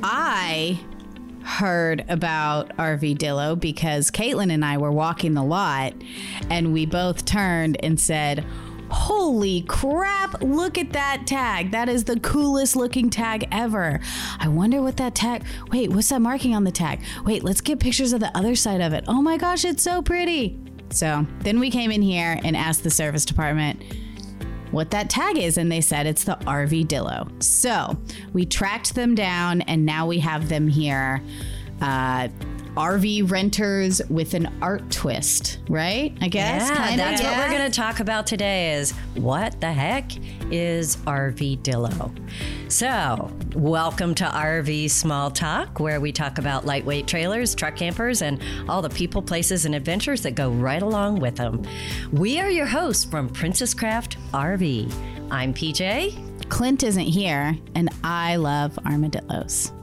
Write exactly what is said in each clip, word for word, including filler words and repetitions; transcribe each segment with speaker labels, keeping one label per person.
Speaker 1: I heard about R V Dillo because Caitlin and I were walking the lot and we both turned and said, holy crap, look at that tag. That is the coolest looking tag ever. I wonder what that tag, wait, what's that marking on the tag? Wait, let's get pictures of the other side of it. Oh my gosh, it's so pretty. So then we came in here and asked the service department what that tag is, and they said it's the R V Dillo. So we tracked them down, and now we have them here. Uh, R V renters with an art twist, right? I guess.
Speaker 2: Yeah,
Speaker 1: Kinda,
Speaker 2: that's
Speaker 1: yeah.
Speaker 2: what we're going to talk about today is what the heck is R V Dillo? So, welcome to R V Small Talk, where we talk about lightweight trailers, truck campers, and all the people, places, and adventures that go right along with them. We are your hosts from Princess Craft R V. I'm P J.
Speaker 1: Clint isn't here, and I love armadillos.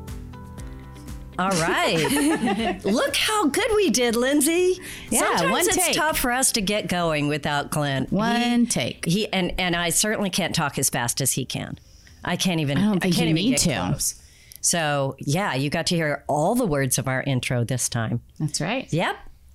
Speaker 2: All right. Look how good we did, Lindsay.
Speaker 1: Yeah,
Speaker 2: Sometimes
Speaker 1: one
Speaker 2: it's
Speaker 1: take.
Speaker 2: tough for us to get going without Clint.
Speaker 1: One
Speaker 2: he,
Speaker 1: take.
Speaker 2: He and, and I certainly can't talk as fast as he can. I can't even.
Speaker 1: I don't think
Speaker 2: can't
Speaker 1: you
Speaker 2: even
Speaker 1: need
Speaker 2: get
Speaker 1: to.
Speaker 2: close. So yeah, you got to hear all the words of our intro this time.
Speaker 1: That's right.
Speaker 2: Yep.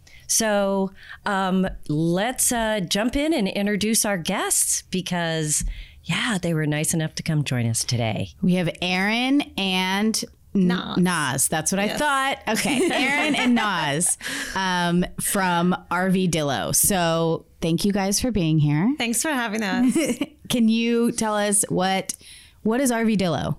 Speaker 2: So um, let's uh, jump in and introduce our guests because yeah, they were nice enough to come join us today.
Speaker 1: We have Aaron and
Speaker 3: Nas.
Speaker 1: Nas. That's what
Speaker 3: Yes.
Speaker 1: I thought. Okay. Aaron and Nas um, from R V Dillo. So thank you guys for being here.
Speaker 3: Thanks for having us.
Speaker 1: Can you tell us what what is R V Dillo?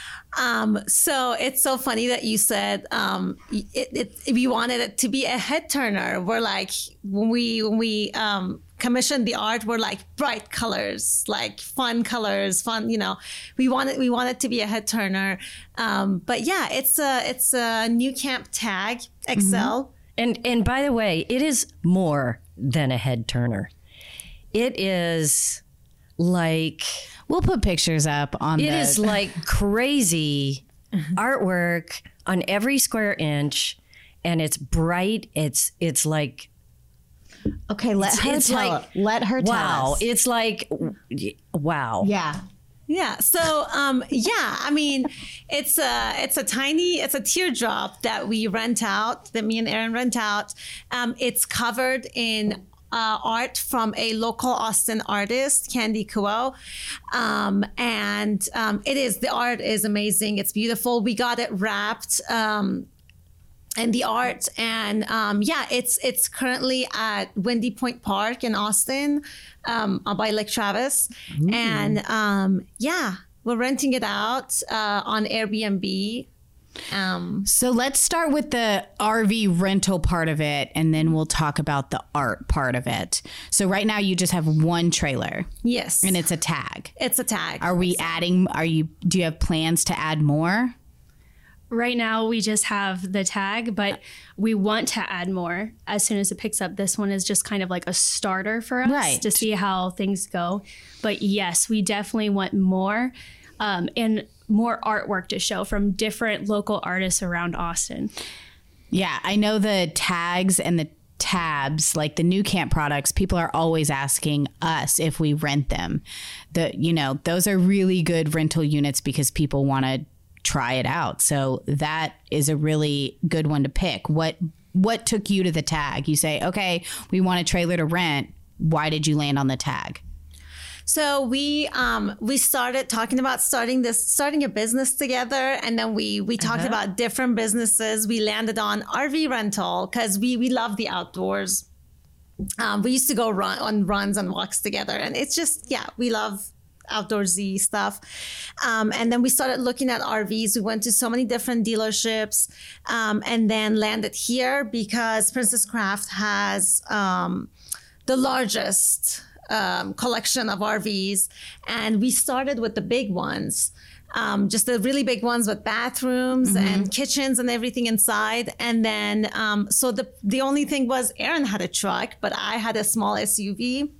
Speaker 3: um, so it's so funny that you said um, it, it, if you wanted it to be a head turner, we're like when we when we um, commissioned the art, we're like bright colors, like fun colors, fun. You know, we want it we want it to be a head turner. Um, but yeah, it's a it's a new camp tag X L.
Speaker 2: Mm-hmm. And and by the way, it is more than a head turner. It is like
Speaker 1: We'll put pictures up on
Speaker 2: it
Speaker 1: the
Speaker 2: is like crazy artwork on every square inch, and it's bright. It's it's like
Speaker 1: Okay, let
Speaker 2: it's,
Speaker 1: her
Speaker 2: it's
Speaker 1: tell
Speaker 2: like
Speaker 1: let her tell
Speaker 2: wow.
Speaker 1: us.
Speaker 2: It's like wow.
Speaker 1: Yeah.
Speaker 3: Yeah. So, um, yeah, I mean, it's a, it's a tiny, it's a teardrop that we rent out, that me and Aaron rent out. Um, it's covered in uh, art from a local Austin artist, Candy Kuo. Um, and um, it is, the art is amazing. It's beautiful. We got it wrapped. Um, and the art and um, yeah, it's it's currently at Windy Point Park in Austin um, by Lake Travis. Ooh. And um, yeah, we're renting it out uh, on Airbnb. Um,
Speaker 1: So let's start with the R V rental part of it, and then we'll talk about the art part of it. So right now you just have one trailer.
Speaker 3: Yes.
Speaker 1: And it's a tag.
Speaker 3: It's a tag.
Speaker 1: Are we adding, are you, do you have plans to add more?
Speaker 4: Right now, we just have the tag, but we want to add more as soon as it picks up. This one is just kind of like a starter for us
Speaker 1: Right.
Speaker 4: to see how things go. But yes, we definitely want more um, and more artwork to show from different local artists around Austin.
Speaker 1: Yeah, I know the tags and the tabs, like the new camp products, people are always asking us if we rent them. The, you know, those are really good rental units because people want to try it out. So that is a really good one to pick. What what took you to the tag? You say, okay, we want a trailer to rent. Why did you land on the tag?
Speaker 3: So we um, we started talking about starting this, starting a business together, and then we we talked
Speaker 2: Uh-huh.
Speaker 3: about different businesses. We landed on R V rental because we we love the outdoors. Um, we used to go run on runs and walks together, and it's just yeah, we love outdoorsy stuff. Um, and then we started looking at R Vs. We went to so many different dealerships, um, and then landed here because Princess Craft has um, the largest um, collection of R Vs. And we started with the big ones. Um, just the really big ones with bathrooms mm-hmm. and kitchens and everything inside. And then, um, so the the only thing was Aaron had a truck, but I had a small S U V.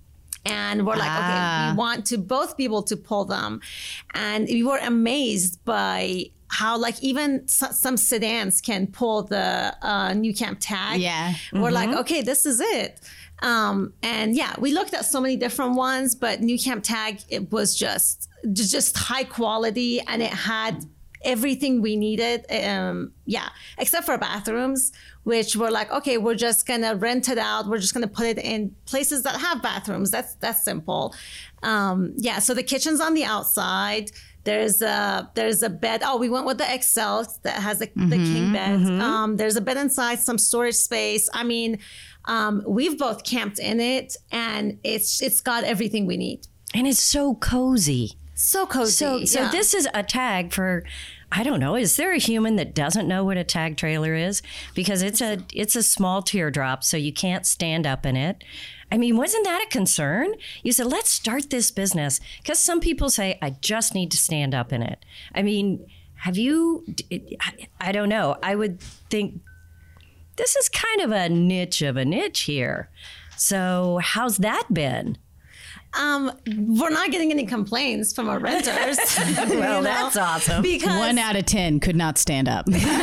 Speaker 3: And we're like,
Speaker 1: Ah.
Speaker 3: okay, we want to both be able to pull them. And we were amazed by how like even s- some sedans can pull the uh, new camp tag.
Speaker 1: Yeah.
Speaker 3: We're like, okay, this is it. Um, and yeah, we looked at so many different ones, but new camp tag, it was just, just high quality, and it had everything we needed. Um, yeah, except for bathrooms, which we're like, okay, we're just gonna rent it out. We're just gonna put it in places that have bathrooms. That's that's simple. Um, yeah, so the kitchen's on the outside. There's a there's a bed. Oh, we went with the X L that has the, mm-hmm, the king bed. Mm-hmm. Um, there's a bed inside, some storage space. I mean, um, we've both camped in it, and it's it's got everything we need.
Speaker 2: And it's so cozy.
Speaker 3: So cozy.
Speaker 2: So, so
Speaker 3: yeah.
Speaker 2: This is a tag for, I don't know, is there a human that doesn't know what a tag trailer is? Because it's a it's a small teardrop, so you can't stand up in it. I mean, wasn't that a concern? You said, let's start this business. Because some people say, I just need to stand up in it. I mean, have you, I don't know. I would think this is kind of a niche of a niche here. So how's that been?
Speaker 3: Um, we're not getting any complaints from our renters.
Speaker 2: Well, you know? That's awesome.
Speaker 3: Because
Speaker 1: one out of ten could not stand up.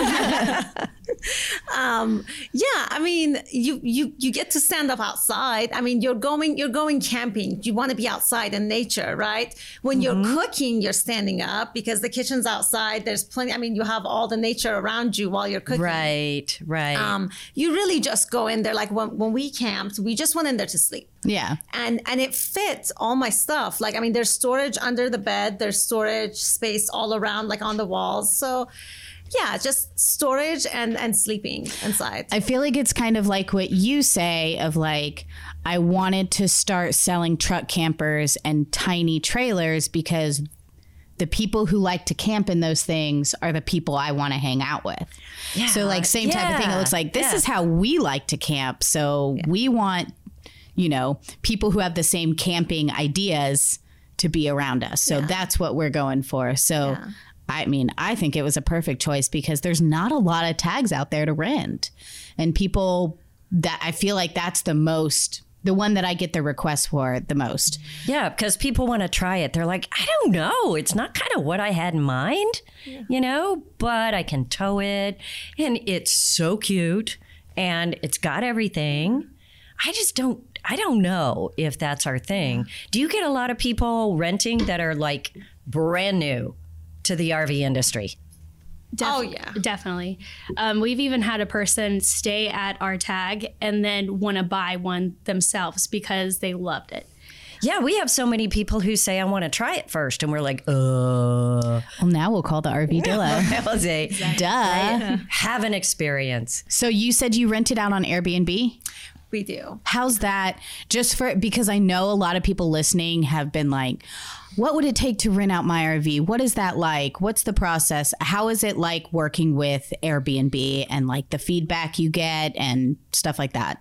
Speaker 3: um, yeah, I mean, you you you get to stand up outside. I mean, you're going you're going camping. You want to be outside in nature, right? When mm-hmm. you're cooking, you're standing up because the kitchen's outside. There's plenty. I mean, you have all the nature around you while you're cooking.
Speaker 2: Right, right.
Speaker 3: Um, you really just go in there. Like when when we camped, we just went in there to sleep.
Speaker 1: Yeah.
Speaker 3: And and it fits all my stuff. Like, I mean, there's storage under the bed. There's storage space all around, like on the walls. So yeah, just storage and, and sleeping inside.
Speaker 1: I feel like it's kind of like what you say of like, I wanted to start selling truck campers and tiny trailers because the people who like to camp in those things are the people I want to hang out with. Yeah. So like same type yeah. of thing. It looks like this yeah. is how we like to camp. So yeah. we want, you know, people who have the same camping ideas to be around us. So yeah. that's what we're going for. So yeah. I mean, I think it was a perfect choice because there's not a lot of tags out there to rent. And people that I feel like that's the most, the one that I get the requests for the most.
Speaker 2: Yeah, because people want to try it. They're like, I don't know. It's not kind of what I had in mind, yeah. you know, but I can tow it. And it's so cute. And it's got everything. I just don't, I don't know if that's our thing. Do you get a lot of people renting that are like brand new to the R V industry?
Speaker 4: Def-
Speaker 3: oh, yeah.
Speaker 4: Definitely. Um, we've even had a person stay at our tag and then want to buy one themselves because they loved it.
Speaker 2: Yeah, we have so many people who say, I want to try it first. And we're like, uh.
Speaker 1: Well, now we'll call the R V Dillo.
Speaker 2: That was a
Speaker 1: exactly. Duh.
Speaker 2: Right? Have an experience.
Speaker 1: So you said you rented out on Airbnb?
Speaker 3: We do.
Speaker 1: How's that? Just for, because I know a lot of people listening have been like, what would it take to rent out my R V? What is that like? What's the process? How is it like working with Airbnb and like the feedback you get and stuff like that?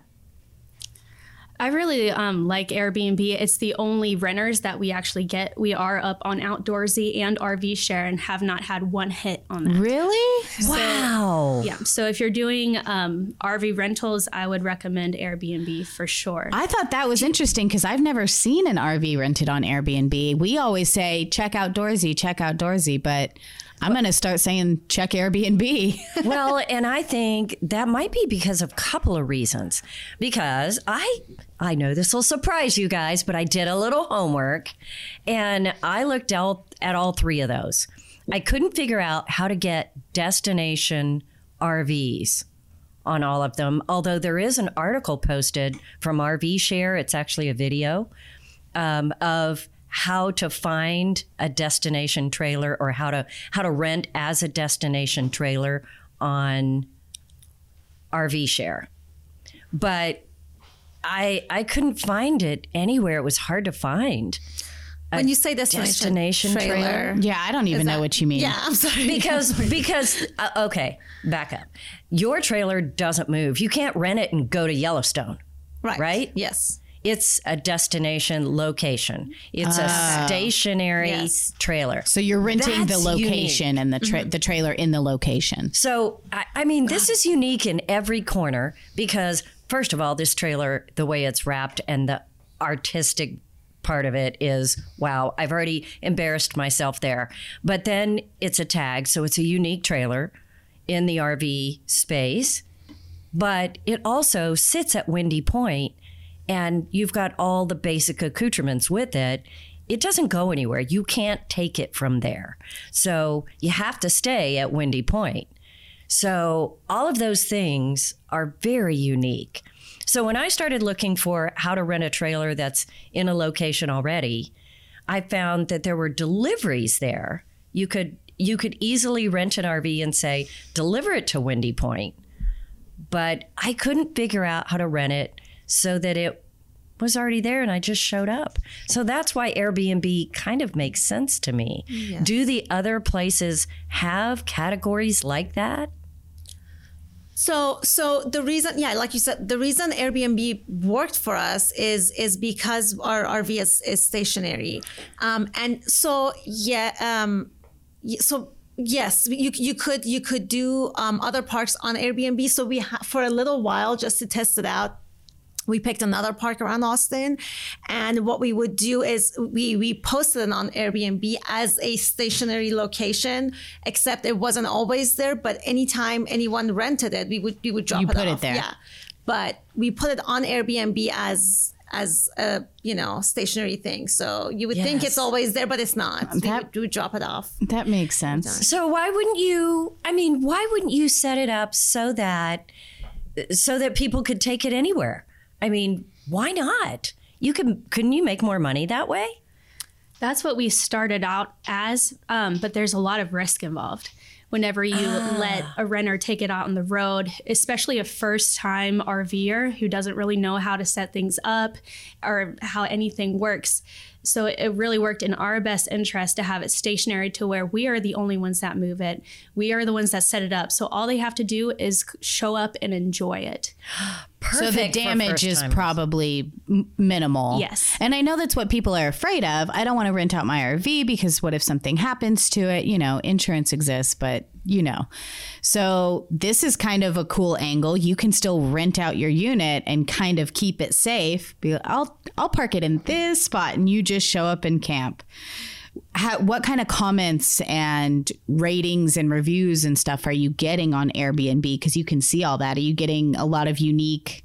Speaker 4: I really um, like Airbnb. It's the only renters that we actually get. We are up on Outdoorsy and R V Share and have not had one hit on that.
Speaker 1: Really?
Speaker 4: So,
Speaker 2: wow.
Speaker 4: Yeah. So if you're doing um, R V rentals, I would recommend Airbnb for sure.
Speaker 1: I thought that was interesting because I've never seen an R V rented on Airbnb. We always say, check Outdoorsy, check Outdoorsy, but I'm going to start saying check Airbnb.
Speaker 2: Well, and I think that might be because of a couple of reasons. Because I I know this will surprise you guys, but I did a little homework and I looked out at all three of those. I couldn't figure out how to get destination R Vs on all of them, although there is an article posted from R V Share. It's actually a video um, of how to find a destination trailer or how to how to rent as a destination trailer on R V Share. But I I couldn't find it anywhere. It was hard to find.
Speaker 3: When you say destination,
Speaker 2: destination trailer,
Speaker 3: trailer,
Speaker 1: yeah, I don't even
Speaker 3: that,
Speaker 1: know what you mean.
Speaker 3: Yeah, I'm sorry.
Speaker 2: Because because uh, okay, back up. Your trailer doesn't move. You can't rent it and go to Yellowstone.
Speaker 3: Right.
Speaker 2: Right?
Speaker 3: Yes.
Speaker 2: It's a destination location. It's
Speaker 1: Oh.
Speaker 2: a stationary
Speaker 3: Yes.
Speaker 2: trailer.
Speaker 1: So you're renting
Speaker 2: That's
Speaker 1: the location
Speaker 2: unique.
Speaker 1: and the tra- the trailer in the location.
Speaker 2: So, I, I mean, this is unique in every corner because, first of all, this trailer, the way it's wrapped and the artistic part of it is, wow, I've already embarrassed myself there. But then it's a tag, so it's a unique trailer in the R V space. But it also sits at Windy Point, and you've got all the basic accoutrements with it. it doesn't go anywhere. You can't take it from there. So you have to stay at Windy Point. So all of those things are very unique. So when I started looking for how to rent a trailer that's in a location already, I found that there were deliveries there. You could you could easily rent an R V and say, deliver it to Windy Point. But I couldn't figure out how to rent it so that it was already there and I just showed up. So that's why Airbnb kind of makes sense to me. Yes. Do the other places have categories like that?
Speaker 3: So, so the reason, yeah, like you said, the reason Airbnb worked for us is is because our R V is, is stationary, um, and so yeah, um, so yes, you you could you could do um, other parks on Airbnb. So we ha- for a little while just to test it out, we picked another park around Austin, and what we would do is we we posted it on Airbnb as a stationary location, except it wasn't always there. But anytime anyone rented it, we would we would drop
Speaker 1: you
Speaker 3: it
Speaker 1: put
Speaker 3: off.
Speaker 1: it there.
Speaker 3: Yeah, but we put it on Airbnb as as a you know stationary thing. So you would yes. think it's always there, but it's not. That, we, would, we would drop it off.
Speaker 1: That makes sense.
Speaker 2: So why wouldn't you? I mean, why wouldn't you set it up so that so that people could take it anywhere? I mean, why not? You can, couldn't you make more money that way?
Speaker 4: That's what we started out as, um, but there's a lot of risk involved. Whenever you ah. let a renter take it out on the road, especially a first-time RVer who doesn't really know how to set things up or how anything works. So it really worked in our best interest to have it stationary to where we are the only ones that move it. We are the ones that set it up. So all they have to do is show up and enjoy it.
Speaker 1: Perfect. So the damage is probably m- minimal.
Speaker 4: Yes.
Speaker 1: And I know that's what people are afraid of. I don't want to rent out my R V because what if something happens to it? You know, insurance exists, but you know. So this is kind of a cool angle. You can still rent out your unit and kind of keep it safe. Be, I'll I'll park it in this spot and you just show up and camp. How, what kind of comments and ratings and reviews and stuff are you getting on Airbnb? Because you can see all that. Are you getting a lot of unique,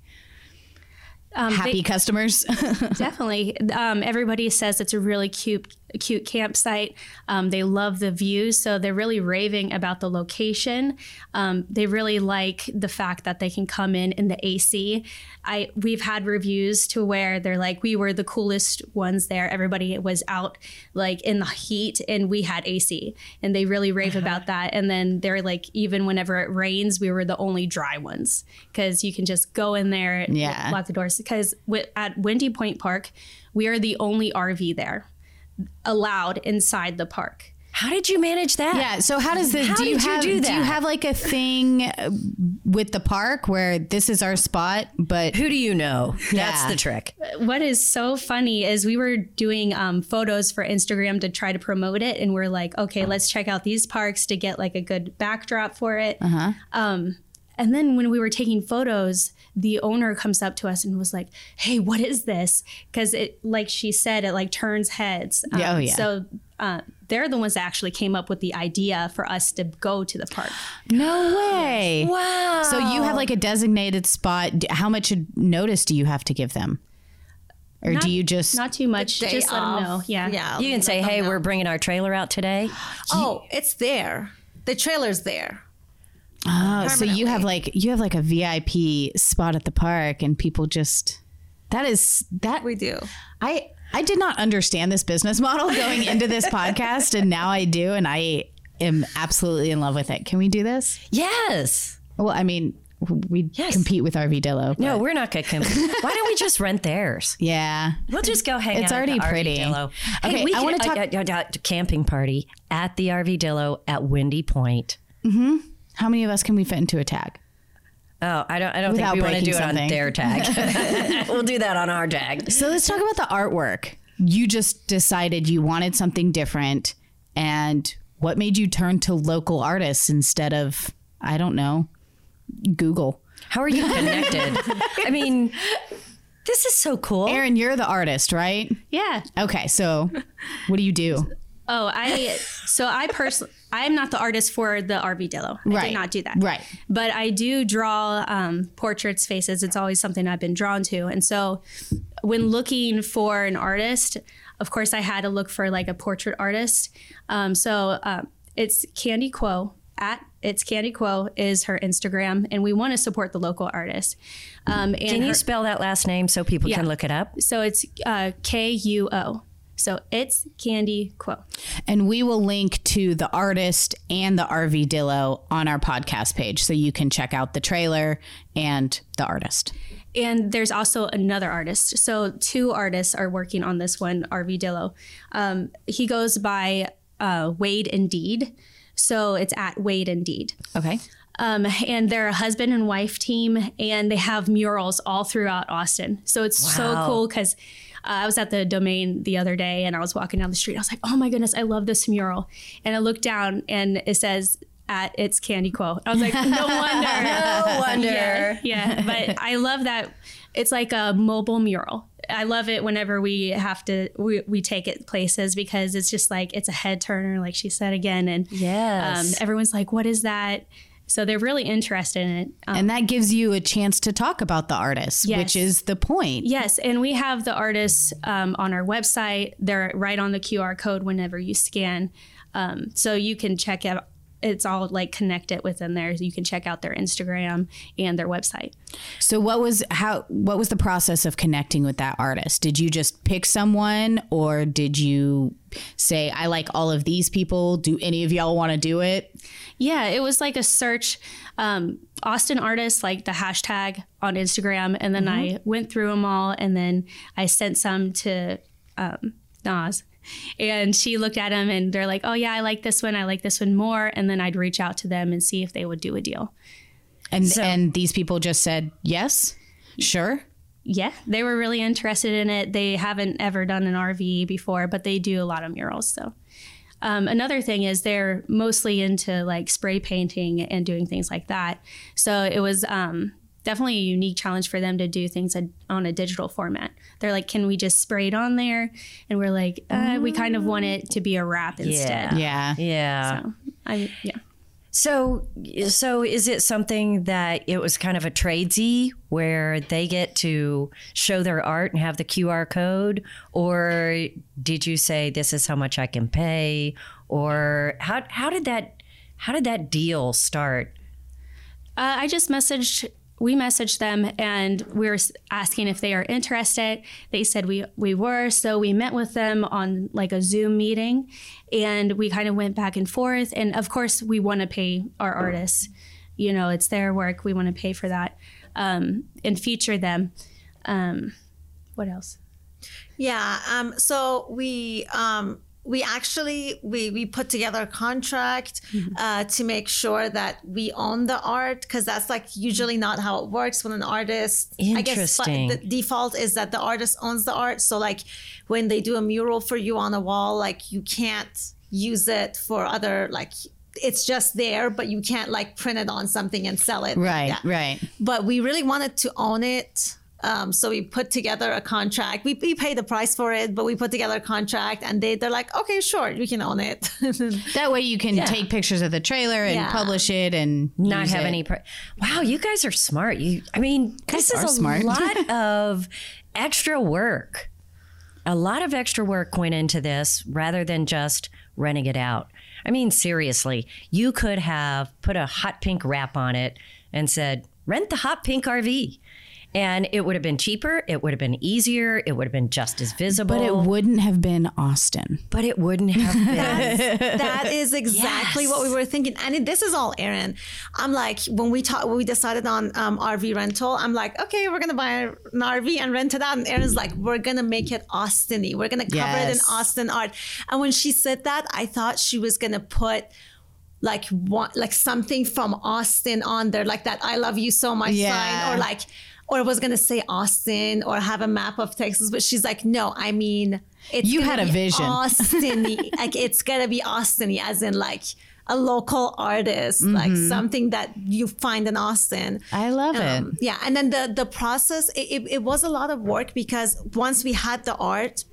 Speaker 1: um, happy they, customers?
Speaker 4: Definitely. Um, everybody says it's a really cute, cute campsite. Um, they love the views, so they're really raving about the location. Um, they really like the fact that they can come in in the A C. I we've had reviews to where they're like, we were the coolest ones there. Everybody was out like in the heat, and we had A C, and they really rave uh-huh. about that. And then they're like, even whenever it rains, we were the only dry ones because you can just go in there,
Speaker 1: yeah.
Speaker 4: lock the doors. Because at Windy Point Park, we are the only R V there allowed inside the park.
Speaker 2: How did you manage that?
Speaker 1: Yeah. So how does this?
Speaker 2: How
Speaker 1: do you
Speaker 2: did you
Speaker 1: have?
Speaker 2: do that?
Speaker 1: Do you have like a thing with the park where this is our spot? But
Speaker 2: who do you know?
Speaker 1: Yeah.
Speaker 2: That's the trick.
Speaker 4: What is so funny is we were doing um, photos for Instagram to try to promote it, and we're like, okay, let's check out these parks to get like a good backdrop for it.
Speaker 1: Uh-huh.
Speaker 4: Um, and then when we were taking photos, the owner comes up to us and was like, hey, what is this? Because it, like she said, it like turns heads. Um,
Speaker 1: oh, yeah.
Speaker 4: So uh, they're the ones that actually came up with the idea for us to go to the park.
Speaker 1: No way.
Speaker 2: Wow.
Speaker 1: So you have like a designated spot. How much notice do you have to give them? Or
Speaker 4: not,
Speaker 1: do you just...
Speaker 4: Not too much. Just let them know. Yeah.
Speaker 3: yeah
Speaker 2: you can say, hey, we're bringing our trailer out today.
Speaker 3: Oh, it's there. The trailer's there.
Speaker 1: Oh, so you have like you have like a V I P spot at the park, and people just that is that
Speaker 3: we do.
Speaker 1: I I did not understand this business model going into this podcast, and now I do, and I am absolutely in love with it. Can we do this?
Speaker 2: Yes.
Speaker 1: Well, I mean, we
Speaker 2: yes.
Speaker 1: compete with Arvidillo.
Speaker 2: No, we're not going to compete. Why don't we just rent theirs?
Speaker 1: Yeah,
Speaker 2: we'll just go hang
Speaker 1: it's
Speaker 2: out.
Speaker 1: It's already
Speaker 2: at the
Speaker 1: pretty.
Speaker 2: Arvidillo.
Speaker 1: Okay,
Speaker 2: hey, we
Speaker 1: I want to talk
Speaker 2: a, a, a, a camping party at the Arvidillo at Windy Point.
Speaker 1: Mm-hmm. How many of us can we fit into a tag?
Speaker 2: Oh, I don't. I don't
Speaker 1: Without
Speaker 2: think we want to do
Speaker 1: something.
Speaker 2: it on their tag. We'll do that on our tag.
Speaker 1: So let's talk about the artwork. You just decided you wanted something different, and what made you turn to local artists instead of, I don't know, Google?
Speaker 2: How are you connected? I mean, this is so cool.
Speaker 1: Erin, you're the artist, right?
Speaker 4: Yeah.
Speaker 1: Okay, so what do you do?
Speaker 4: Oh, I so I personally I am not the artist for the Arvidillo. I
Speaker 1: right.
Speaker 4: did not do that.
Speaker 1: Right.
Speaker 4: But I do draw um, portraits, faces. It's always something I've been drawn to. And so when looking for an artist, of course, I had to look for like a portrait artist. Um, so um, it's Candy Quo. At It's Candy Quo is her Instagram, and we want to support the local artist. Um, and
Speaker 2: Can you
Speaker 4: her-
Speaker 2: spell that last name so people
Speaker 4: Yeah.
Speaker 2: can look it up?
Speaker 4: So it's uh, K U O. So It's Candy Quo.
Speaker 1: And we will link to the artist and the R V Dillo on our podcast page, so you can check out the trailer and the artist.
Speaker 4: And there's also another artist. So two artists are working on this one, R V Dillo. Um, he goes by uh, Wade Indeed. So it's at Wade Indeed.
Speaker 1: Okay.
Speaker 4: Um, and they're a husband and wife team, and they have murals all throughout Austin. So it's so
Speaker 2: Wow.
Speaker 4: cool because uh, I was at the Domain the other day, and I was walking down the street. I was like, oh my goodness, I love this mural. And I looked down, and it says, at It's Candy Quo. I was like, no wonder.
Speaker 2: No wonder.
Speaker 4: Yeah, yeah, but I love that it's like a mobile mural. I love it whenever we have to, we, we take it places because it's just like, it's a head turner, like she said again. And
Speaker 2: Yes.
Speaker 4: um, everyone's like, what is that? So they're really interested in it. Um,
Speaker 1: And that gives you a chance to talk about the artist,
Speaker 4: Yes.
Speaker 1: which is the point.
Speaker 4: yes. And we have the artists um, on our website. They're right on the Q R code whenever you scan. Um, so you can check out, it's all like connected within there. You can check out their Instagram and their website.
Speaker 1: So what was how what was the process of connecting with that artist? Did you just pick someone, or did you say, I like all of these people? Do any of y'all want to do it?
Speaker 4: Yeah, it was like a search, um, Austin artists, like the hashtag on Instagram. And then I went through them all, and then I sent some to um, Nas. And she looked at them, and they're like, oh, yeah, I like this one. I like this one more. And then I'd reach out to them and see if they would do a deal.
Speaker 1: And
Speaker 2: So-
Speaker 1: and these people just said, yes, sure.
Speaker 4: Yeah, they were really interested in it. They haven't ever done an R V before, but they do a lot of murals. So um, another thing is they're mostly into like spray painting and doing things like that. So it was um, definitely a unique challenge for them to do things ad- on a digital format. They're like, can we just spray it on there? And we're like, uh, we kind of want it to be a wrap instead.
Speaker 1: Yeah.
Speaker 2: Yeah.
Speaker 4: So I, yeah.
Speaker 2: So, so is it something that it was kind of a tradesy where they get to show their art and have the Q R code, or did you say this is how much I can pay, or how how did that how did that deal start?
Speaker 4: Uh, I just messaged, we messaged them, and we were s- asking if they are interested. They said we, we were. So we met with them on like a Zoom meeting, and we kind of went back and forth. And of course, we want to pay our artists. You know, it's their work. We want to pay for that um, and feature them. Um, what else?
Speaker 3: Yeah. Um, so we um, we actually we we put together a contract uh, to make sure that we own the art, because that's like usually not how it works when an artist. I guess
Speaker 2: Interesting.
Speaker 3: the default is that the artist owns the art. So like when they do a mural for you on a wall, like you can't use it for other like. It's just there, but you can't like print it on something and sell it.
Speaker 1: Right,
Speaker 3: Yeah.
Speaker 1: right.
Speaker 3: But we really wanted to own it. Um, so we put together a contract. We, we paid the price for it, but we put together a contract, and they, they're like, okay, sure, you can own it.
Speaker 1: That way you can take pictures of the trailer and
Speaker 3: Yeah.
Speaker 1: publish it and
Speaker 2: Not
Speaker 1: use
Speaker 2: have
Speaker 1: it.
Speaker 2: any. Pr- wow, you guys are smart. You, I mean, this
Speaker 1: Guys
Speaker 2: is
Speaker 1: are
Speaker 2: a
Speaker 1: smart.
Speaker 2: lot of extra work. A lot of extra work went into this rather than just renting it out. I mean, seriously, you could have put a hot pink wrap on it and said, rent the hot pink R V. And it would have been cheaper. It would have been easier. It would have been just as visible.
Speaker 1: But it wouldn't have been Austin.
Speaker 2: But it wouldn't have been.
Speaker 3: That is exactly
Speaker 2: Yes.
Speaker 3: what we were thinking. And it, this is all Erin. I'm like, when we talk, when we decided on um, R V rental, I'm like, okay, we're going to buy an R V and rent it out. And Erin's like, we're going to make it Austin-y. We're going to cover it in
Speaker 1: Yes.
Speaker 3: Austin art. And when she said that, I thought she was going to put like one, like something from Austin on there, like that I love you so much
Speaker 1: Yeah.
Speaker 3: sign, or like, or was going to say Austin or have a map of Texas. But she's like, no, I mean, it's
Speaker 1: You
Speaker 3: gonna
Speaker 1: had a
Speaker 3: be
Speaker 1: vision.
Speaker 3: Austin-y. Like it's gonna be Austin-y, as in like a local artist, like something that you find in Austin.
Speaker 1: I love
Speaker 3: Um,
Speaker 1: it.
Speaker 3: Yeah, and then the the process, it, it, it was a lot of work, because once we had the art,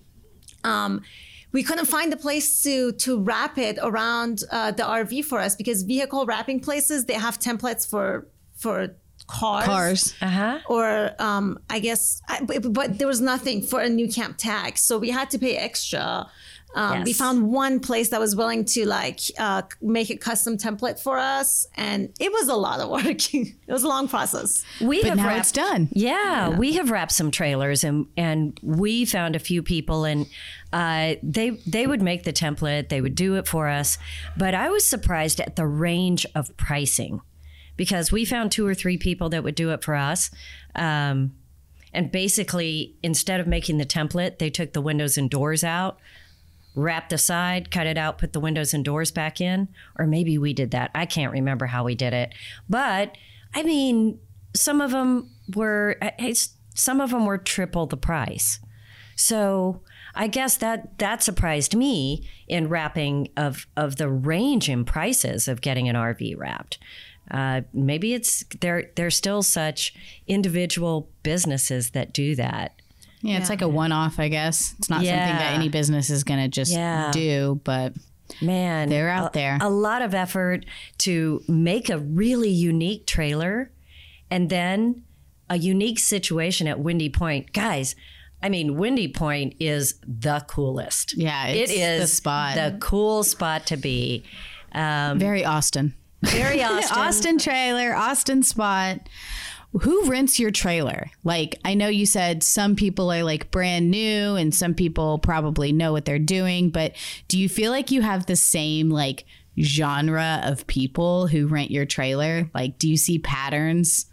Speaker 3: um, we couldn't find a place to to wrap it around uh, the R V for us, because vehicle wrapping places, they have templates for for cars.
Speaker 1: Cars.
Speaker 2: Uh-huh.
Speaker 3: Or um, I guess, I, but, but there was nothing for a new camp tag. So we had to pay extra. Um,
Speaker 2: Yes.
Speaker 3: We found one place that was willing to like uh, make a custom template for us. And it was a lot of work. It was a long process.
Speaker 2: We
Speaker 1: But
Speaker 2: have
Speaker 1: now
Speaker 2: wrapped,
Speaker 1: it's done.
Speaker 2: Yeah, we have wrapped some trailers, and and we found a few people, and uh, they they would make the template, they would do it for us. But I was surprised at the range of pricing, because we found two or three people that would do it for us. Um, and basically, instead of making the template, they took the windows and doors out, wrapped the side, cut it out, put the windows and doors back in. Or maybe we did that. I can't remember how we did it. But I mean, some of them were it's, some of them were triple the price. So I guess that that surprised me in wrapping of of the range in prices of getting an R V wrapped. Uh, maybe it's there. There's still such individual businesses that do that.
Speaker 1: Yeah, it's like a one-off, I guess. It's not something
Speaker 2: Yeah.
Speaker 1: that any business is going to just
Speaker 2: Yeah.
Speaker 1: do, but
Speaker 2: Man,
Speaker 1: They're out
Speaker 2: a-
Speaker 1: there.
Speaker 2: A lot of effort to make a really unique trailer, and then a unique situation at Windy Point. Guys, I mean, Windy Point is the coolest.
Speaker 1: Yeah, it's
Speaker 2: it is
Speaker 1: the spot.
Speaker 2: the cool spot to be. Um,
Speaker 1: very Austin.
Speaker 2: very Austin.
Speaker 1: Austin trailer, Austin spot. Who rents your trailer? Like, I know you said some people are like brand new and some people probably know what they're doing, but do you feel like you have the same like genre of people who rent your trailer? Like, do you see patterns?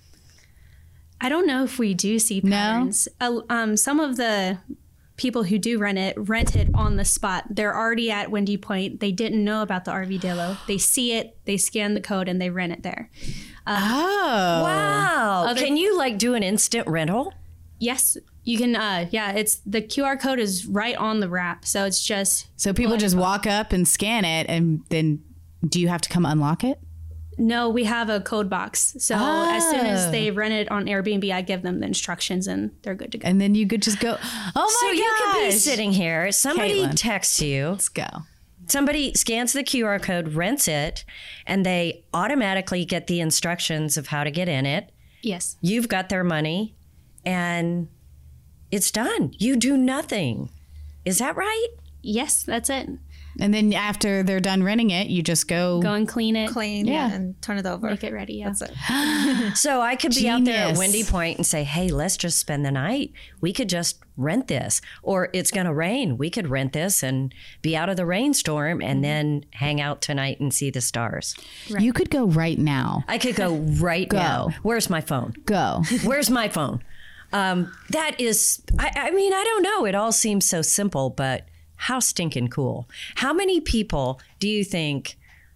Speaker 4: I don't know if we do see
Speaker 1: No?
Speaker 4: patterns. Uh, um, some of the people who do rent it rent it on the spot. They're already at Windy Point. They didn't know about the Arvidillo. They see it, they scan the code, and they rent it there.
Speaker 1: Oh.
Speaker 2: Wow.
Speaker 4: Other-
Speaker 2: Can you like do an instant rental?
Speaker 4: Yes, you can. Uh, yeah, it's the Q R code is right on the wrap, so it's just
Speaker 1: So people just walk up and scan it, and then do you have to come unlock it?
Speaker 4: no. We have a code box, so as soon as
Speaker 1: Oh.
Speaker 4: they rent it on Airbnb, I give them the instructions, and they're good to go.
Speaker 1: And then you could just go, oh my
Speaker 2: So you could be
Speaker 1: gosh.
Speaker 2: sitting here, somebody
Speaker 1: Caitlin.
Speaker 2: texts you,
Speaker 1: Let's go.
Speaker 2: somebody scans the Q R code, rents it, and they automatically get the instructions of how to get in it.
Speaker 4: Yes.
Speaker 2: You've got their money, and it's done. You do nothing. Is that right?
Speaker 4: Yes, that's it.
Speaker 1: And then after they're done renting it, you just go.
Speaker 4: Go and clean it,
Speaker 3: Clean,
Speaker 1: Yeah.
Speaker 3: yeah, and turn it over.
Speaker 4: make it ready. Yeah.
Speaker 3: That's it.
Speaker 2: So I could be out there at
Speaker 1: Genius.
Speaker 2: Windy Point and say, hey, let's just spend the night. We could just rent this. Or it's going to rain. We could rent this and be out of the rainstorm and then hang out tonight and see the stars.
Speaker 1: You could go right now.
Speaker 2: I could go right
Speaker 1: Go.
Speaker 2: now. Where's my phone?
Speaker 1: Go.
Speaker 2: Where's my phone? Um, that is, I, I mean, I don't know. It all seems so simple, but how stinking cool. How many people do you think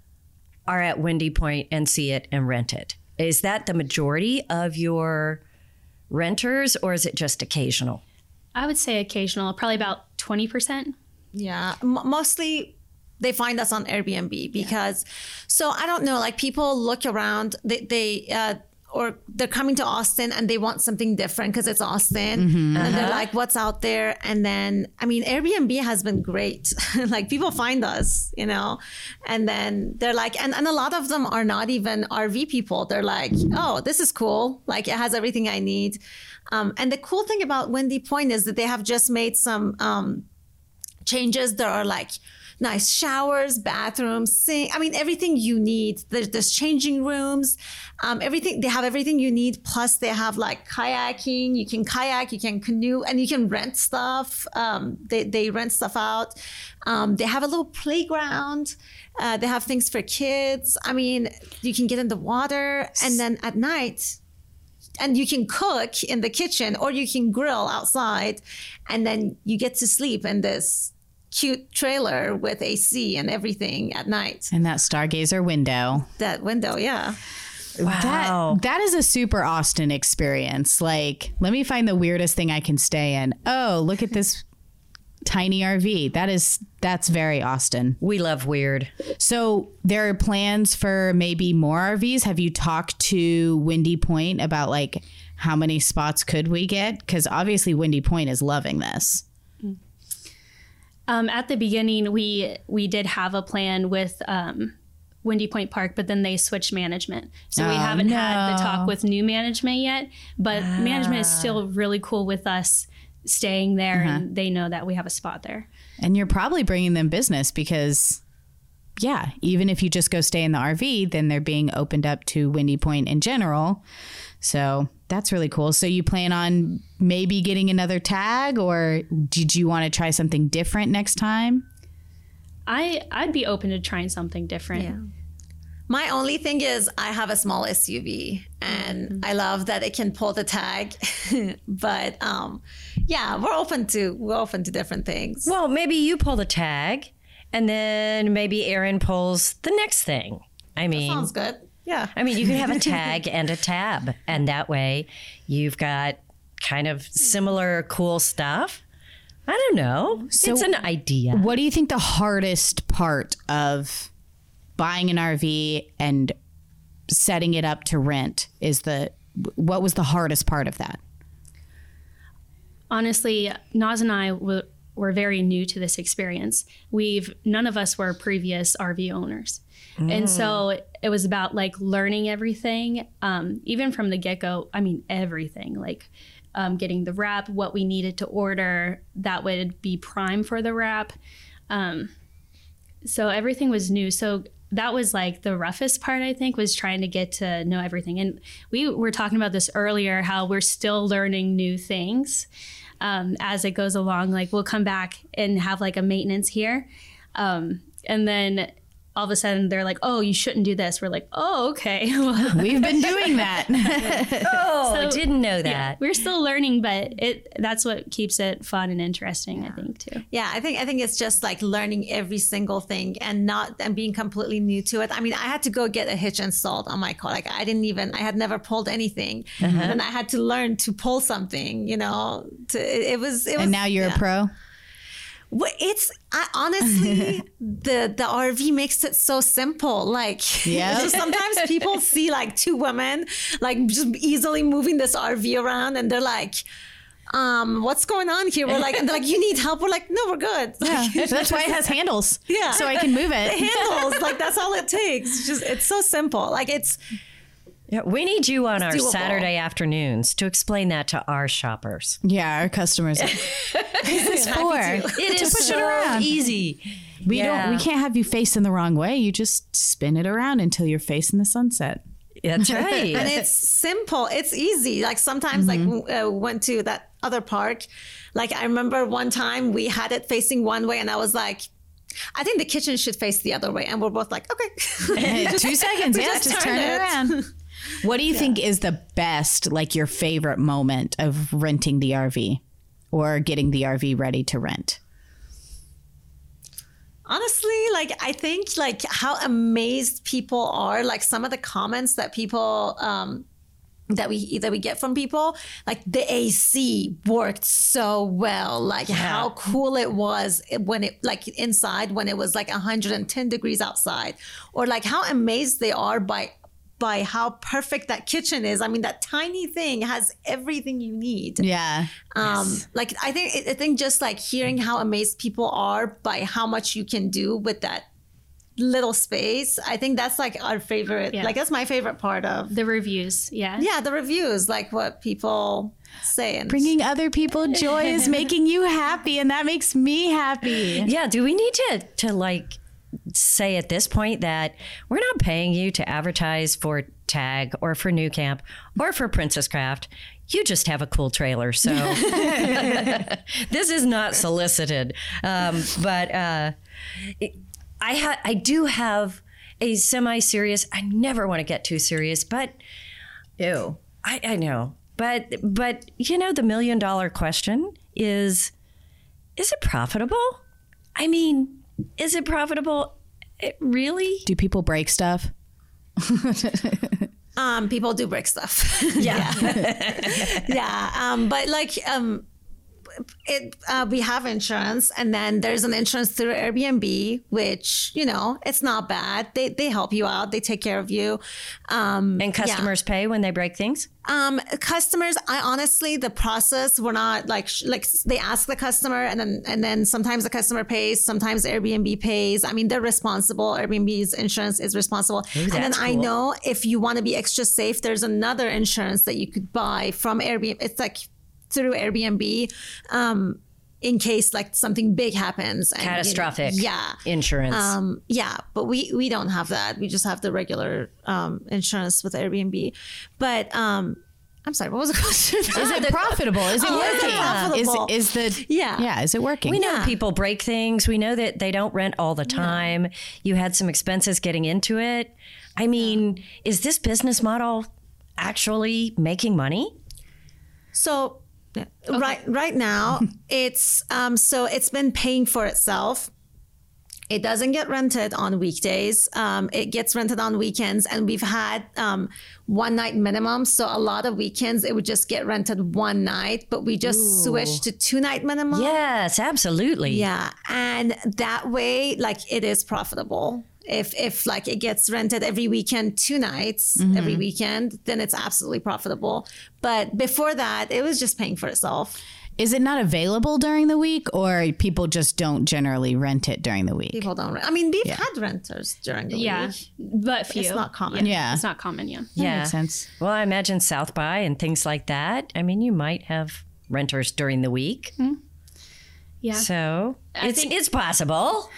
Speaker 2: are at Windy Point and see it and rent it? Is that the majority of your renters, or is it just occasional?
Speaker 4: I would say occasional, probably about twenty percent.
Speaker 3: Yeah, M- mostly they find us on Airbnb because, so I don't know, like people look around, they, they uh, or they're coming to Austin and they want something different because it's Austin. And they're like, what's out there? And then, I mean, Airbnb has been great. Like people find us, you know, and then they're like, and, and a lot of them are not even R V people. They're like, oh, this is cool. Like it has everything I need. Um, and the cool thing about Windy Point is that they have just made some um, changes. There are like nice showers, bathrooms, sink. I mean, everything you need. There's, there's changing rooms, um, everything. They have everything you need. Plus, they have like kayaking. You can kayak, you can canoe, and you can rent stuff. Um, they they rent stuff out. Um, they have a little playground. Uh, they have things for kids. I mean, you can get in the water, and then at night. And you can cook in the kitchen or you can grill outside, and then you get to sleep in this cute trailer with A C and everything at night.
Speaker 1: And that stargazer window.
Speaker 3: That window, yeah.
Speaker 2: Wow.
Speaker 1: That, that is a super Austin experience. Like, let me find the weirdest thing I can stay in. Oh, look at this tiny R V. That is, that's very Austin.
Speaker 2: We love weird.
Speaker 1: So there are plans for maybe more R Vs. Have you talked to Windy Point about like how many spots could we get? Because obviously Windy Point is loving this.
Speaker 4: Um, at the beginning, we we did have a plan with um, Windy Point Park, but then they switched management. So we
Speaker 1: Oh,
Speaker 4: haven't had the
Speaker 1: no.
Speaker 4: talk with new management yet, but management is still really cool with us staying there, and they know that we have a spot there.
Speaker 1: And you're probably bringing them business because, yeah, even if you just go stay in the R V, then they're being opened up to Windy Point in general. So that's really cool. So you plan on maybe getting another tag, or did you want to try something different next time?
Speaker 4: I, I'd be open to trying something different.
Speaker 3: Yeah. My only thing is I have a small S U V and mm-hmm. I love that it can pull the tag. But um, yeah, we're open to we're open to different things.
Speaker 2: Well, maybe you pull the tag and then maybe Erin pulls the next thing. I mean,
Speaker 3: that sounds good. Yeah.
Speaker 2: I mean, you can have a tag and a tab, and that way you've got kind of similar cool stuff. I don't know.
Speaker 1: So
Speaker 2: it's an idea.
Speaker 1: What do you think the hardest part of buying an R V and setting it up to rent is? The what was the hardest part of that?
Speaker 4: Honestly, Naz and I were, were very new to this experience. We've none of us were previous R V owners. Mm. And so it was about like learning everything, um, even from the get-go. I mean, everything, like um, getting the wrap, what we needed to order that would be prime for the wrap. Um, so everything was new. So that was like the roughest part, I think, was trying to get to know everything. And we were talking about this earlier, how we're still learning new things um, as it goes along. Like we'll come back and have like a maintenance here. Um, and then all of a sudden they're like, oh, you shouldn't do this. We're like, oh, okay.
Speaker 1: We've been doing that.
Speaker 2: Oh,
Speaker 4: So,
Speaker 2: I didn't know that.
Speaker 4: Yeah, we're still learning, but it that's what keeps it fun and interesting, I think, too.
Speaker 3: Yeah, I think I think it's just like learning every single thing and not and being completely new to it. I mean, I had to go get a hitch installed on my car. Like I didn't even I had never pulled anything, uh-huh. and I had to learn to pull something. You know, to, it, it was it was.
Speaker 1: And now you're
Speaker 3: yeah.
Speaker 1: a pro.
Speaker 3: Well, it's I, honestly the the R V makes it so simple. Like,
Speaker 1: yeah.
Speaker 3: So sometimes people see like two women like just easily moving this R V around, and they're like, um, "What's going on here?" We're like, and they're like, "You need help?" We're like, "No, we're good."
Speaker 1: Yeah. That's why it has handles.
Speaker 3: Yeah,
Speaker 1: so I can move it.
Speaker 3: The handles, like that's all it takes. It's just it's so simple. Like it's.
Speaker 2: Yeah, we need you on our
Speaker 3: doable.
Speaker 2: Saturday afternoons to explain that to our shoppers.
Speaker 1: Yeah, our customers. It's for
Speaker 2: It
Speaker 1: to
Speaker 2: is
Speaker 1: push
Speaker 2: so
Speaker 1: it around.
Speaker 2: easy.
Speaker 1: We
Speaker 2: Yeah.
Speaker 1: don't. We can't have you facing the wrong way. You just spin it around until you're facing the sunset.
Speaker 2: That's right.
Speaker 3: And it's simple. It's easy. Like sometimes,
Speaker 1: Mm-hmm.
Speaker 3: like uh, went to that other park. Like I remember one time we had it facing one way, and I was like, I think the kitchen should face the other way. And we're both like, okay.
Speaker 1: Just, Two seconds.
Speaker 3: we
Speaker 1: Yeah,
Speaker 3: just
Speaker 1: just turn
Speaker 3: turned
Speaker 1: it
Speaker 3: it.
Speaker 1: around. What do you think is the best, like your favorite moment of renting the R V or getting the R V ready to rent?
Speaker 3: Honestly, like I think like how amazed people are, like some of the comments that people um that we that we get from people, like the A C worked so well, like
Speaker 2: Yeah.
Speaker 3: how cool it was when it like inside when it was like one hundred ten degrees outside, or like how amazed they are by by how perfect that kitchen is. I mean, that tiny thing has everything you need.
Speaker 1: Yeah.
Speaker 3: Um, like I think I think just like hearing how amazed people are by how much you can do with that little space. I think that's like our favorite.
Speaker 4: Yeah.
Speaker 3: Like that's my favorite part of
Speaker 4: The reviews, yeah.
Speaker 3: yeah the reviews, like what people say. And
Speaker 1: Bringing other people joy is making you happy, and that makes me happy.
Speaker 2: Yeah, do we need to to like say at this point that we're not paying you to advertise for Tag or for New Camp or for Princess Craft? You just have a cool trailer, so this is not solicited. Um, but uh, it, I ha- I do have a semi-serious. I never want to get too serious, but ew, I, I know. But but you know, the million dollar question is: is it profitable? I mean. Is it profitable? It really?
Speaker 1: Do people break stuff?
Speaker 3: um, people do break stuff.
Speaker 2: Yeah.
Speaker 3: yeah. Um, but like um, it uh, we have insurance, and then there's an insurance through Airbnb, which, you know, it's not bad. They they help you out. They take care of you. Um,
Speaker 2: And customers yeah. pay when they break things?
Speaker 3: Um, customers, I honestly, the process, we're not like, sh- like they ask the customer, and then, and then sometimes the customer pays, sometimes Airbnb pays. I mean, they're responsible. Airbnb's insurance is responsible.
Speaker 2: Ooh,
Speaker 3: and then
Speaker 2: cool.
Speaker 3: I know if you want to be extra safe, there's another insurance that you could buy from Airbnb. It's like through Airbnb. Um, in case like something big happens. And,
Speaker 2: Catastrophic
Speaker 3: you know, yeah.
Speaker 2: insurance.
Speaker 3: Um, yeah, but we, we don't have that. We just have the regular um, insurance with Airbnb. But um, I'm sorry, what was the question?
Speaker 1: Is it profitable? Is it
Speaker 3: Oh, is it
Speaker 1: working?
Speaker 3: profitable?
Speaker 1: Is, is the
Speaker 3: Yeah.
Speaker 1: yeah? Is it working?
Speaker 2: We know
Speaker 3: Yeah.
Speaker 2: people break things. We know that they don't rent all the time. You had some expenses getting into it. I mean, is this business model actually making money?
Speaker 3: So right right now, it's um, so it's been paying for itself. It doesn't get rented on weekdays. Um, it gets rented on weekends, and we've had um, one night minimum. So a lot of weekends, it would just get rented one night, but we just
Speaker 2: Ooh.
Speaker 3: switched to two night minimum.
Speaker 2: Yes, absolutely.
Speaker 3: Yeah, and that way, like, it is profitable. If if like it gets rented every weekend, two nights every weekend, then it's absolutely profitable. But before that, it was just paying for itself.
Speaker 1: Is it not available during the week, or people just don't generally rent it during the week?
Speaker 3: People don't rent. I mean, we've had renters during the
Speaker 4: Yeah,
Speaker 3: week.
Speaker 4: but few.
Speaker 3: It's not common.
Speaker 1: Yeah.
Speaker 4: It's not common, yeah.
Speaker 1: That
Speaker 2: Yeah.
Speaker 1: makes sense.
Speaker 2: Well, I imagine South by and things like that. I mean, you might have renters during the week.
Speaker 4: Yeah.
Speaker 2: So
Speaker 4: I
Speaker 2: it's
Speaker 4: think-
Speaker 2: it's possible.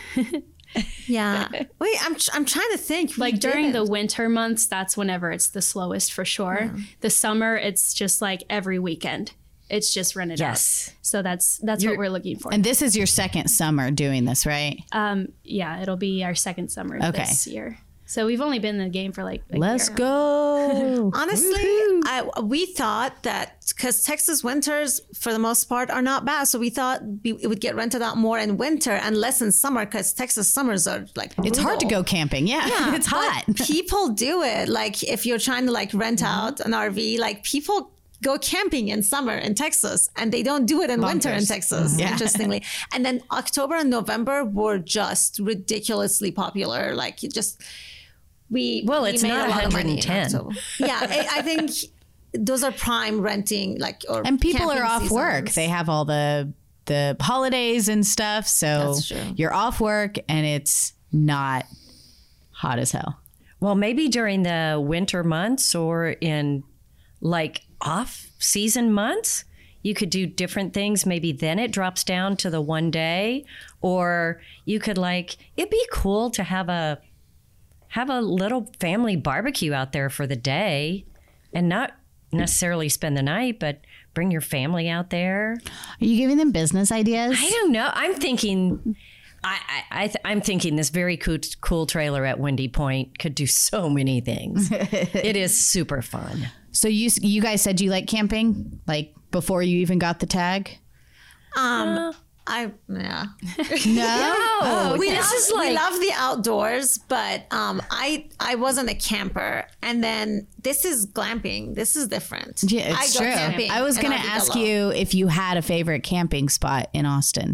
Speaker 3: Yeah. Wait, I'm tr- I'm trying to think. We
Speaker 4: Like during the
Speaker 3: didn't.
Speaker 4: winter months, that's whenever it's the slowest for sure. The summer, it's just like every weekend. It's just rented
Speaker 2: Yes.
Speaker 4: out. So that's that's
Speaker 2: You're-
Speaker 4: what we're looking for.
Speaker 1: And this is your second summer doing this, right?
Speaker 4: um, yeah, it'll be our second summer
Speaker 1: Okay.
Speaker 4: this year. So we've only been in the game for like a
Speaker 1: Let's
Speaker 4: year.
Speaker 1: go.
Speaker 3: Honestly, I, we thought that because Texas winters, for the most part, are not bad. So we thought we, it would get rented out more in winter and less in summer, because Texas summers are like
Speaker 1: It's hard to
Speaker 3: brutal.
Speaker 1: go camping. Yeah, it's hot.
Speaker 3: But people do it. Like if you're trying to like rent out an R V, like people go camping in summer in Texas, and they don't do it in winter in
Speaker 1: Bonkers.
Speaker 3: Texas,
Speaker 1: Yeah.
Speaker 3: interestingly. And then October and November were just ridiculously popular. Like it just we
Speaker 2: Well,
Speaker 3: we
Speaker 2: it's
Speaker 3: made
Speaker 2: not
Speaker 3: a lot of money in
Speaker 2: one hundred ten.
Speaker 3: October. Yeah, I, I think those are prime renting, like or
Speaker 1: And people
Speaker 3: camping
Speaker 1: are off work.
Speaker 3: seasons.
Speaker 1: They have all the the holidays and stuff. So
Speaker 3: That's true.
Speaker 1: you're off work and it's not hot as hell.
Speaker 2: Well, maybe during the winter months or in like off season months, you could do different things. Maybe then it drops down to the one day, or you could like, it'd be cool to have a, have a little family barbecue out there for the day and not necessarily spend the night, but bring your family out there.
Speaker 1: Are you giving them business ideas?
Speaker 2: I don't know. I'm thinking, I, I, I th- I'm thinking this very cool, cool trailer at Windy Point could do so many things. It is super fun.
Speaker 1: So you you guys said you like camping, like before you even got the tag?
Speaker 3: Um, I yeah.
Speaker 1: No.
Speaker 2: Oh,
Speaker 3: we
Speaker 2: this
Speaker 3: love,
Speaker 2: is like
Speaker 3: we love the outdoors, but um, I I wasn't a camper, and then this is glamping. This is different.
Speaker 1: Yeah, it's
Speaker 3: I go
Speaker 1: true.
Speaker 3: camping
Speaker 1: I was
Speaker 3: in
Speaker 1: going to
Speaker 3: Arvida
Speaker 1: ask
Speaker 3: Low.
Speaker 1: you if you had a favorite camping spot in Austin.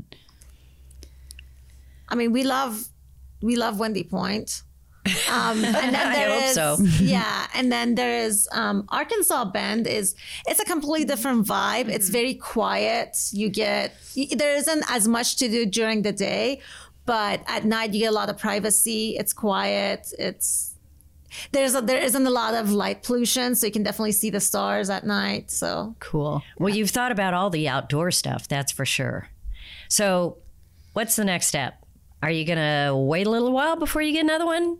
Speaker 3: I mean, we love we love Windy Point. Um, and then
Speaker 2: I
Speaker 3: there
Speaker 2: hope
Speaker 3: is-
Speaker 2: so.
Speaker 3: Yeah, and then there is um, Arkansas Bend. Is it's a completely different vibe. It's very quiet. You get y- there isn't as much to do during the day, but at night you get a lot of privacy. It's quiet. It's there's a, there isn't a lot of light pollution, so you can definitely see the stars at night. So
Speaker 1: Cool.
Speaker 2: well, you've thought about all the outdoor stuff, that's for sure. So, what's the next step? Are you going to wait a little while before you get another one?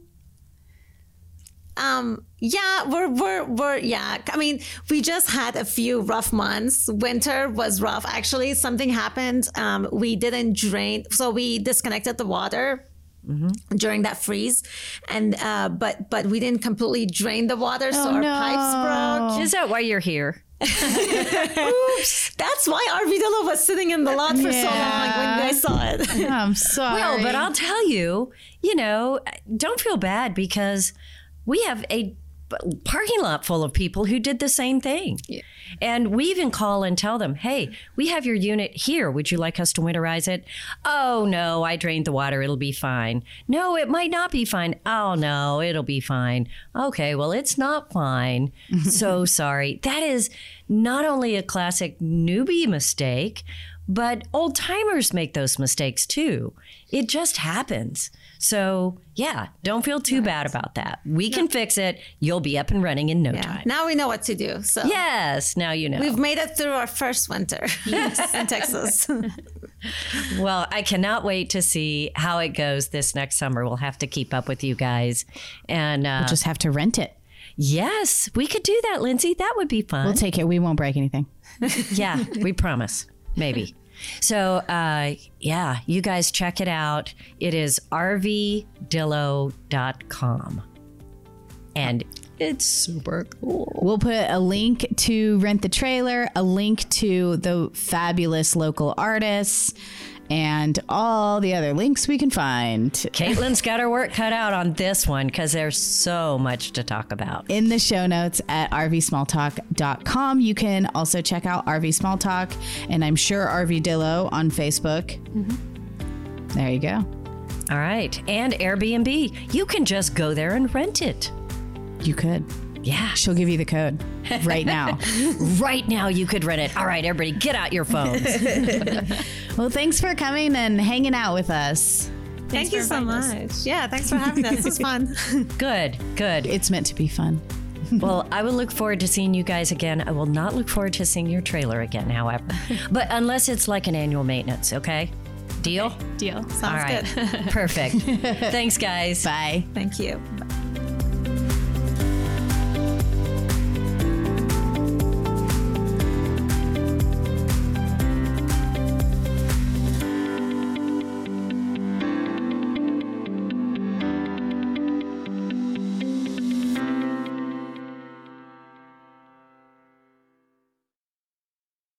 Speaker 3: Um, yeah, we're, we're, we're, yeah. I mean, we just had a few rough months. Winter was rough. Actually, something happened. Um, we didn't drain. So we disconnected the water during that freeze. And, uh, but, but we didn't completely drain the water. So our
Speaker 1: no.
Speaker 3: pipes broke.
Speaker 2: Is that why you're here?
Speaker 3: That's why Arvidillo was sitting in the lot for so long when I saw it.
Speaker 1: I'm sorry.
Speaker 2: Well, but I'll tell you, you know, don't feel bad because we have a parking lot full of people who did the same thing. Yeah. And we even call and tell them, hey, we have your unit here. Would you like us to winterize it? Oh, no, I drained the water. It'll be fine. No, it might not be fine. Oh, no, it'll be fine. Okay, well, it's not fine. So sorry. That is not only a classic newbie mistake, but old timers make those mistakes too. It just happens. So, yeah, don't feel too right. bad about that. We no. can fix it. You'll be up and running in no
Speaker 3: yeah.
Speaker 2: time.
Speaker 3: Now we know what to do. So
Speaker 2: yes, now you know.
Speaker 3: We've made it through our first winter yes. in Texas.
Speaker 2: Well, I cannot wait to see how it goes this next summer. We'll have to keep up with you guys. And uh,
Speaker 1: we'll just have to rent it.
Speaker 2: Yes, we could do that, Lindsay. That would be fun.
Speaker 1: We'll take it. We won't break anything.
Speaker 2: Yeah, we promise. Maybe. So, uh, yeah, you guys check it out. It is r v dillo dot com. And it's super cool.
Speaker 1: We'll put a link to rent the trailer, a link to the fabulous local artists, and all the other links we can find.
Speaker 2: Caitlin's got her work cut out on this one because there's so much to talk about.
Speaker 1: In the show notes at r v small talk dot com, you can also check out R V Small Talk, and I'm sure R V Dillo on Facebook. Mm-hmm. There you go.
Speaker 2: All right. And Airbnb. You can just go there and rent it.
Speaker 1: You could.
Speaker 2: Yeah.
Speaker 1: She'll give you the code right now.
Speaker 2: Right now you could rent it. All right, everybody, get out your phones.
Speaker 1: Well, thanks for coming and hanging out with us.
Speaker 3: Thank you so much. Us. Yeah, thanks for having us. It was fun.
Speaker 2: Good, good.
Speaker 1: It's meant to be fun.
Speaker 2: Well, I will look forward to seeing you guys again. I will not look forward to seeing your trailer again, however. But unless it's like an annual maintenance, okay? Deal?
Speaker 4: Okay. Deal.
Speaker 3: Sounds
Speaker 2: All right.
Speaker 3: good.
Speaker 2: Perfect. Thanks, guys.
Speaker 1: Bye.
Speaker 3: Thank you. Bye.